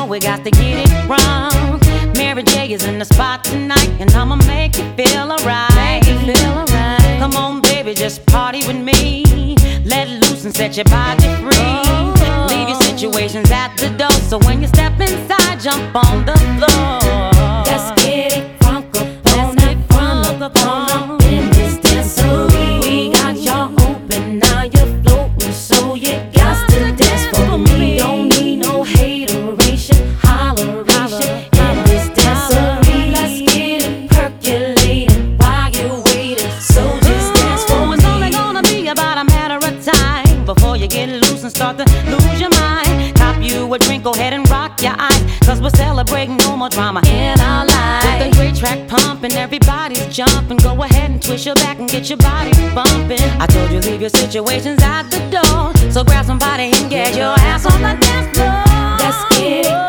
know we got to get it wrong. Mary J is in the spot tonight, and I'ma make you feel alright. Come on, baby, just party with me. Let loose and set your body free. Leave your situations at the door, so when you step inside, jump on the floor. Let's get it crunk up in this dancery. We got y'all open, now you're floating, so you got to dance for me. Don't need no hateration, holleration in this dancery. Let's get it percolating while you're waiting, so just dance for me. It's only gonna be about a matter of time before you get loose and start to lose your mind. Cop you a drink, go ahead and rock your eyes, cause we're celebrating no more drama in our lives. With a great track pumping, everybody's jumping. Go ahead and twist your back and get your body bumping. I told you leave your situations at the door, so grab somebody and get your ass on the dance floor. Let's get it